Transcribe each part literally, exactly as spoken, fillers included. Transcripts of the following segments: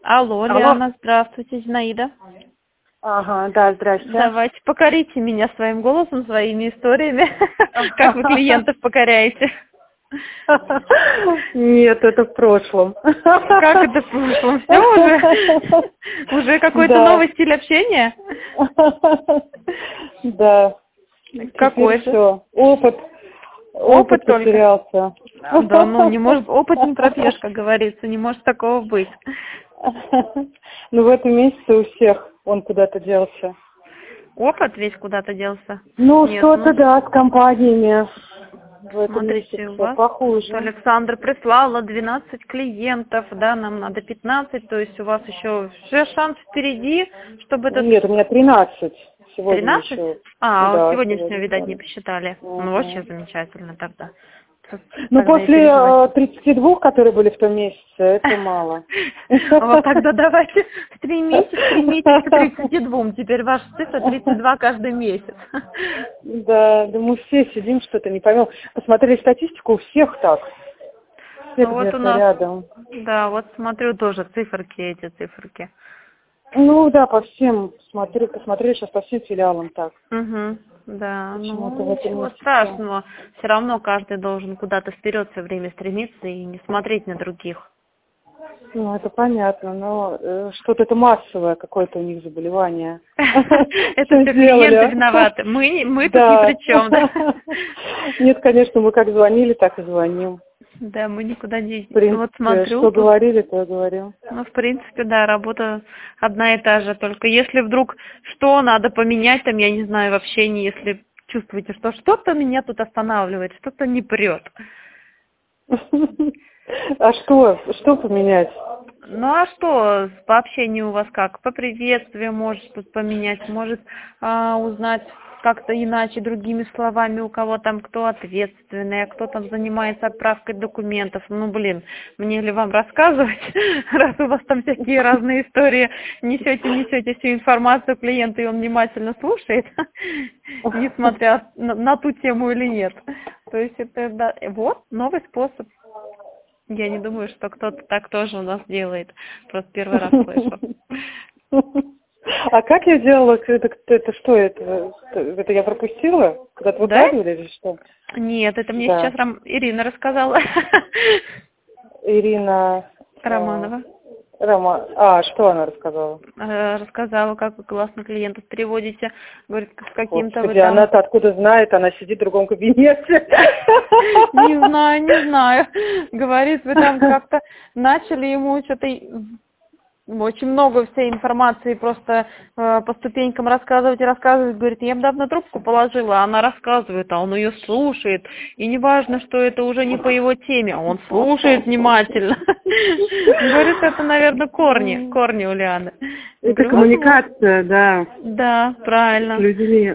Алло, Алло. Лиана, здравствуйте, Зинаида. Ага, да, здрасте. Давайте покорите меня своим голосом, своими историями. Как вы клиентов покоряете? Нет, это в прошлом. Как это в прошлом? Все уже? Уже какой-то Да. новый стиль общения? Да. Какой же? Все. Опыт. Опыт только? потерялся. Да, ну не может, опыт не пропьешь, как говорится, не может такого быть. Ну в этом месяце у всех он куда-то делся. Опыт весь куда-то делся? Ну, Нет, что-то, ну, да, с компаниями. В этом смотрите, месяце у вас похуже. Александр прислала двенадцать клиентов, да, нам надо пятнадцать, то есть у вас еще все шанс впереди, чтобы этот... Нет, у меня тринадцать. Сегодня тринадцать? еще. А, Да, сегодняшнего, сегодня, видать, да. не посчитали. Ну, Мгм. вообще замечательно тогда. Ну, Тогда и после переживать. э, тридцати двух, которые были в том месяце, это мало. Вот тогда давайте стремитесь, стремитесь к тридцати двум. Теперь ваша цифра тридцать два каждый месяц. Да, да мы все сидим, что-то не поймем. Посмотрели статистику, у всех так. Все Ну вот у где-то нас, рядом. да, вот смотрю тоже циферки, эти циферки. Ну да, по всем, смотрю, посмотрели сейчас по всем филиалам так. Угу, да, Почему-то в ну этом ничего месяце. страшного. Все равно каждый должен куда-то вперед все время стремиться и не смотреть на других. Ну, это понятно, но э, что-то это массовое какое-то у них заболевание. Это все клиенты виноваты. Мы, мы тут ни при чем, да? Нет, конечно, мы как звонили, так и звоним. Да, мы никуда не... В принципе, Вот смотрю, что тут... говорили, то и говорил. Ну, в принципе, да, работа одна и та же. Только если вдруг что надо поменять, там, я не знаю, в общении, если чувствуете, что что-то меня тут останавливает, что-то не прет. А что? Что поменять? Ну а что по общению у вас как? По приветствию может что-то поменять, может а, узнать как-то иначе, другими словами, у кого там кто ответственный, а кто там занимается отправкой документов. Ну блин, мне ли вам рассказывать, раз у вас там всякие разные истории, несете, несете всю информацию клиенту, и он внимательно слушает, несмотря на, на ту тему или нет. То есть это да, вот новый способ. Я не думаю, что кто-то так тоже у нас делает. Просто первый раз слышу. А как я делала? Это, это что? Это, это я пропустила? Когда-то выкладывали или что? Нет, это мне Да. сейчас Рам... Ирина рассказала. Ирина... Романова. Рома... А, что она рассказала? Рассказала, как вы классно клиентов переводите. Говорит, с каким-то вы Господи, там... она-то откуда знает? Она сидит в другом кабинете. Не знаю, не знаю. Говорит, вы там как-то начали ему что-то... Очень много всей информации просто э, по ступенькам рассказывать и рассказывать. Говорит, я бы давно трубку положила, а она рассказывает, а он ее слушает. И не важно, что это уже не по его теме, а он слушает внимательно. Говорит, это, наверное, корни, корни у Лианы. Это коммуникация, да. Да, правильно. С людьми.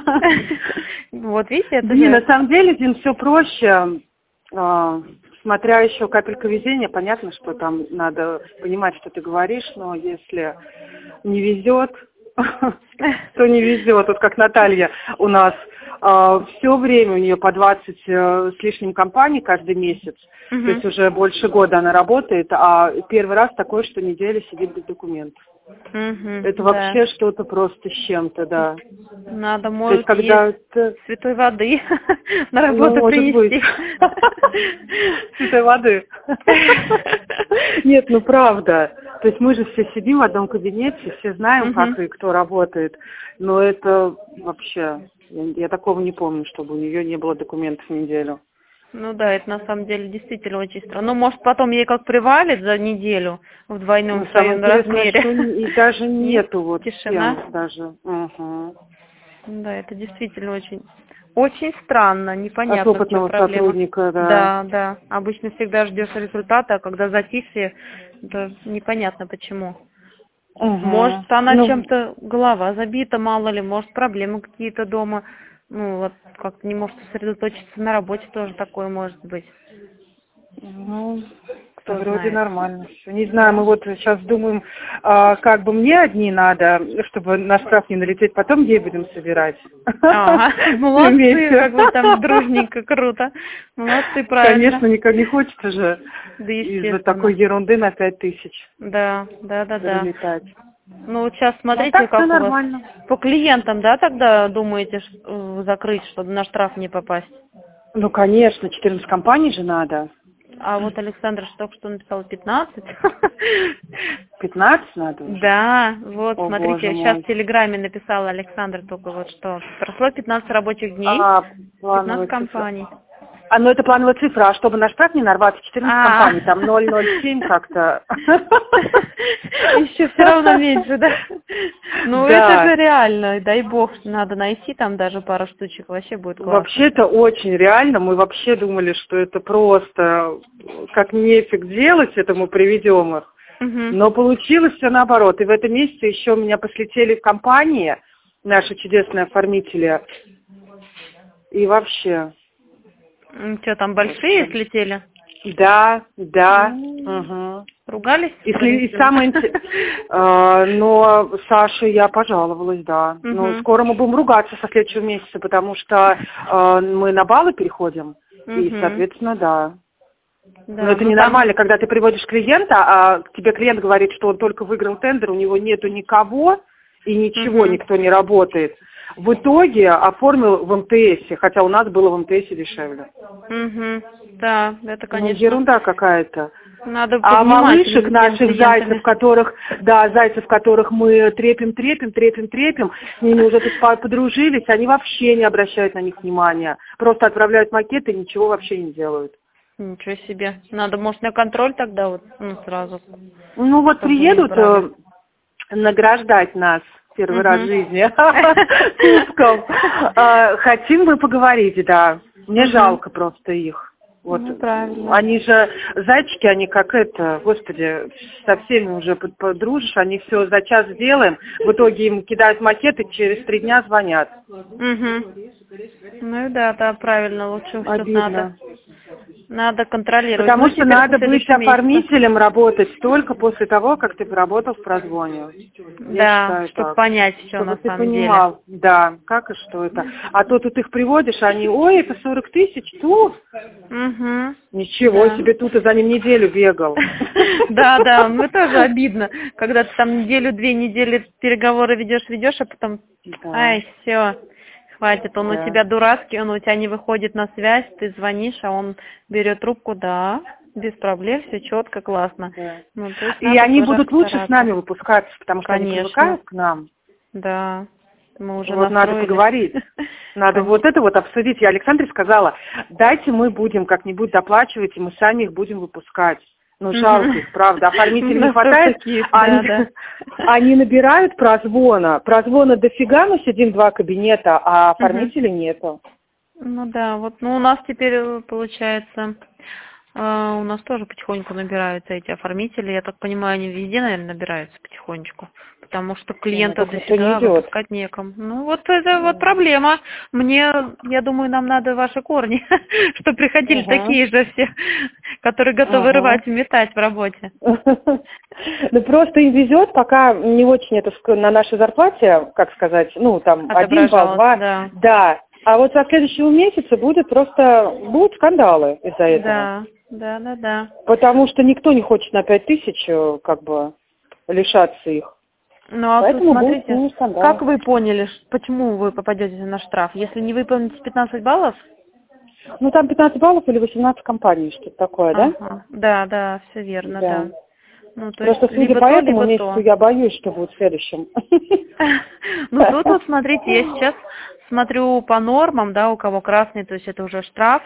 Вот видите, это Дин, же... на самом деле, Дин, все проще. Смотря еще капелька везения, понятно, что там надо понимать, что ты говоришь, но если не везет, то не везет. Вот как Наталья у нас все время, у нее по двадцать с лишним компаний каждый месяц, Угу. то есть уже больше года она работает, а первый раз такое, что неделя сидит без документов. Угу, Это да. вообще что-то просто с чем-то, да. Надо, может, То есть, когда есть это... святой воды на работу ну, может принести. быть. Святой воды. Нет, ну правда. То есть мы же все сидим в одном кабинете, все знаем, как и кто работает. Но это вообще... Я, я такого не помню, чтобы у нее не было документов в неделю. Ну да, это на самом деле действительно очень странно. Ну, может, потом ей как привалит за неделю в двойном Ну, своем самое размере. интересное, что и даже нету вот тишина. тем даже. Угу. Да, это действительно очень, очень странно, непонятно, От опытного в чем проблема. сотрудника, да. Да, да. Обычно всегда ждешь результата, а когда затихли, это непонятно почему. Угу. Может, она ну, чем-то голова забита, мало ли, может, проблемы какие-то дома. Ну, вот как-то не может сосредоточиться на работе, тоже такое может быть. ну, кто Вроде знает. нормально все. Не знаю, мы вот сейчас думаем, а, как бы мне одни надо, чтобы на штраф не налететь, потом ей будем собирать. Ага, молодцы, Вместе. как вы там дружненько, круто. Молодцы, правильно. Конечно, никак не хочется же Да, из-за такой естественно. ерунды на пять тысяч Да, да, да, да. прилетать. Ну вот сейчас Ну смотрите, так как все у вас нормально. по клиентам, да, тогда думаете ш- э, закрыть, чтобы на штраф не попасть? Ну, конечно, четырнадцать компаний же надо. А вот Александр ж только что написал пятнадцать. пятнадцать надо уже. Да, вот, О, смотрите, боже я сейчас мой. в Телеграме написала Александр только вот что. Прошло пятнадцать рабочих дней, А, плановая пятнадцать цифра. компаний. А, ну это плановая цифра, а чтобы на штраф не нарваться, четырнадцать А. компаний, там ноль ноль семь как-то. Еще все равно меньше, да? Ну это Да. же реально, дай бог, надо найти там даже пару штучек, вообще будет классно. Вообще это очень реально, мы вообще думали, что это просто как нефиг делать, это мы приведем их. Мгм. Но получилось все наоборот. И в этом месяце еще у меня послетели в компании, наши чудесные оформители. И вообще. Что, там большие Вообще. слетели? Да, да. М. Угу. Ругались? И, сли- и родители? самое интересное, но Саше я пожаловалась, да. Ну, Мгм. скоро мы будем ругаться со следующего месяца, потому что э, мы на баллы переходим. И, Мгм. соответственно, да. Да, Но это ну ненормально, когда ты приводишь клиента, а тебе клиент говорит, что он только выиграл тендер, у него нету никого, и ничего, Мгм. никто не работает. В итоге оформил в эм тэ эсе, хотя у нас было в эм тэ эсе дешевле. Угу. Да, это, Ну, конечно, ерунда какая-то. надо А малышек повнимательнее с тем наших клиентами. зайцев, которых, да, зайцев, которых мы трепим, трепим, трепим, трепим, с ними уже тут по- подружились, они вообще не обращают на них внимания. Просто отправляют макеты и ничего вообще не делают. Ничего себе. Надо, может, на контроль тогда вот, ну, сразу. Ну вот Чтобы не приедут брали. э, награждать нас первый раз в Мгм. жизни кубком. Э, Хотим мы поговорить, да. Мне Мгм. жалко просто их. Вот Ну, правильно. они же зайчики, они как это, господи, со всеми уже под- подружишь, они все за час сделаем, в итоге им кидают макеты, через три дня звонят. Угу. Ну и да, да, правильно, лучше все надо. Обидно. Надо контролировать. Потому Ну, что теперь надо со быть следующего месяца. оформителем, работать только после того, как ты поработал в прозвоне. Я Да, считаю чтобы так. понять все Чтобы на ты самом деле. понимал, да, как и что это. А то тут их приводишь, они, ой, это сорок тысяч, тут. Угу. Ничего Да. себе, тут и за ним неделю бегал. Да, да, ну тоже обидно, когда ты там неделю, две недели переговоры ведешь, ведешь, а потом, Да, ай, все, хватит, он у да. тебя дурацкий, он у тебя не выходит на связь, ты звонишь, а он берет трубку, да, без проблем, все четко, классно. Да. Ну, то есть И надо они тоже будут лучше с стараться. нами выпускаться, потому что они Конечно, привыкают к нам. да, мы уже Вот надо настроились. поговорить. Надо вот это вот обсудить. Я Александре сказала, дайте мы будем как-нибудь доплачивать, и мы сами их будем выпускать. Ну, жалко их, правда. Оформителей У не нас хватает. таких, а да, Они, да. они набирают прозвона. Прозвона дофига, мы сидим два кабинета, а Мгм. оформителей нету. Ну да, вот, ну у нас теперь э, получается, э, у нас тоже потихоньку набираются эти оформители. Я так понимаю, они везде, наверное, набираются потихонечку, потому что клиентов Только никто не дофига, идет. выпускать некому. Ну вот это вот проблема. Мне, я думаю, нам надо ваши корни, что приходили Угу. такие же все, которые готовы Угу. рвать и метать в работе. Ну, просто им везет, пока не очень это ск- на нашей зарплате, как сказать, ну, там, один балл, Отображалось, два, да. да. А вот со следующего месяца будет просто, будут скандалы из-за этого. Да, да, да, да. Потому что никто не хочет на пять тысяч, э, как бы, лишаться их. Ну, а тут Поэтому будет смотрите, ну, скандал. как вы поняли, ш- почему вы попадете на штраф? Если не выполните пятнадцать баллов? Ну, там пятнадцать баллов или восемнадцать компаний, что-то такое, да? Ага. Да, да, все верно, Да. да. Ну, то Просто, есть, судя либо по то, этому либо месяцу, то. я боюсь, что будет в следующем. Ну, тут вот, смотрите, я сейчас смотрю по нормам, да, у кого красный, то есть это уже штраф.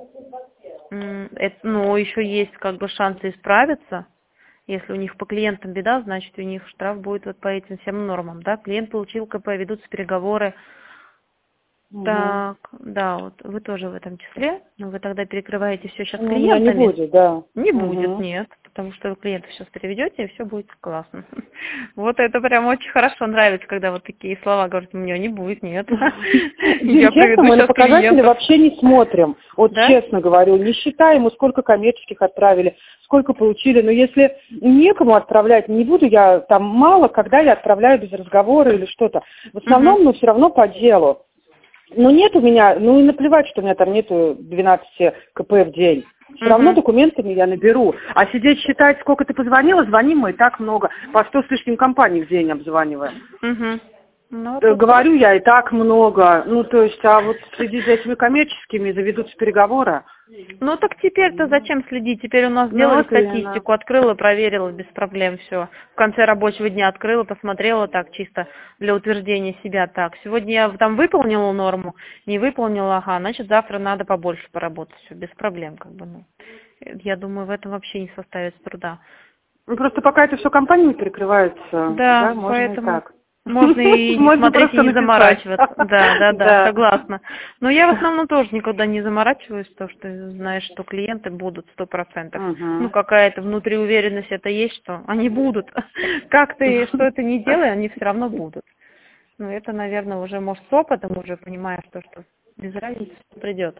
М, это, ну, еще есть как бы шансы исправиться. Если у них по клиентам беда, значит, у них штраф будет вот по этим всем нормам, да. Клиент получил ка пэ, ведутся переговоры. Мгм. Так, да, вот вы тоже в этом числе, но вы тогда перекрываете все сейчас Ну, у меня не клиентами. будет, да. Не Мгм. будет, нет. потому что вы клиентов сейчас переведете, и все будет классно. Вот это прям очень хорошо нравится, когда вот такие слова говорят, у меня не будет, нет. Я Честно, мы на показатели вообще не смотрим. Вот Да? честно говорю, не считаем, мы сколько коммерческих отправили, сколько получили. Но если некому отправлять, не буду я там мало, когда я отправляю без разговора или что-то. В основном, Мгм. но все равно по делу. Ну нет у меня, ну и наплевать, что у меня там нету двенадцать ка пэ в день. Все равно Мгм. документами я наберу. А сидеть считать, сколько ты позвонила, звоним мы и так много. По сто с лишним компаний в день обзваниваем. Мгм. Ну, Э, тут Говорю я и так много. Ну, то есть, а вот следить за этими коммерческими, заведутся переговоры. Ну так теперь-то зачем следить? Теперь у нас Ну, сделали вот именно. статистику, открыла, проверила без проблем все. В конце рабочего дня открыла, посмотрела так чисто для утверждения себя так. Сегодня я там выполнила норму, не выполнила, ага, значит завтра надо побольше поработать, все без проблем как бы. Ну. Я думаю, в этом вообще не составит труда. Ну, просто пока это все компаниями перекрывается, Да, да, можно поэтому и так. можно и не Можно смотреть, и просто не написать. заморачиваться. Да, да, да, Да. согласна. Но я в основном тоже никогда не заморачиваюсь, потому что знаешь, что клиенты будут сто процентов. Мгм. Ну, какая-то внутри уверенность это есть, что они будут. Как ты, что это не делай, они все равно будут. Ну, это, наверное, уже, может, с опытом уже понимаешь, то, что без разницы придет.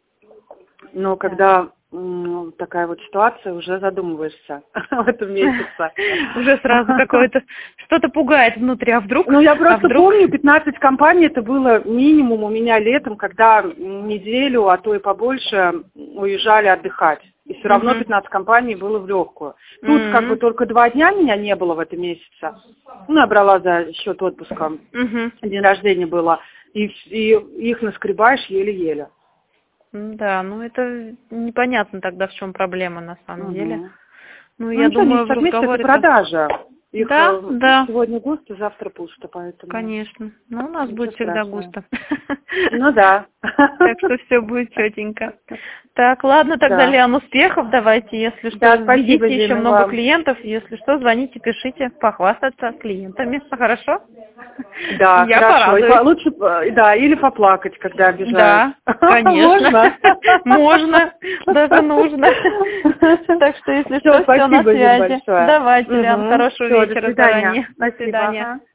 Но когда м, такая вот ситуация, уже задумываешься в этом месяце. Уже сразу какое-то, что-то пугает внутри, а вдруг? Ну, я а просто вдруг? помню, пятнадцать компаний, это было минимум у меня летом, когда неделю, а то и побольше уезжали отдыхать. И все равно Мгм. пятнадцать компаний было в легкую. Тут как бы Мгм. только два дня меня не было в этом месяце. Ну, я брала за счет отпуска. Мгм. День рождения было. И, и их наскребаешь еле-еле. М, Да, ну это непонятно тогда, в чем проблема на самом деле. Угу. Ну, Ну, я ничего, думаю, в месяц месяц это разговоре... продажа. Их Да, э, да, сегодня густо, завтра пусто, поэтому конечно. Но у нас ничего будет всегда страшного. густо. Ну да. Так что все будет четенько. Так, ладно, тогда, Да. Лиан, успехов давайте. Если что, Да, спасибо, видите еще Зина, много вам. клиентов. Если что, звоните, пишите, похвастаться клиентами. Хорошо? Да, Я хорошо. И по- порадуюсь. лучше, э, да, или поплакать, когда обижают. Да, конечно. Можно? Можно, даже нужно. Так что, если Все, что, все на спасибо, Зин, связи. большое. Давайте, Лиан, Угу. хорошего Все, до вечера свидания. заранее. До Спасибо. свидания. Ага.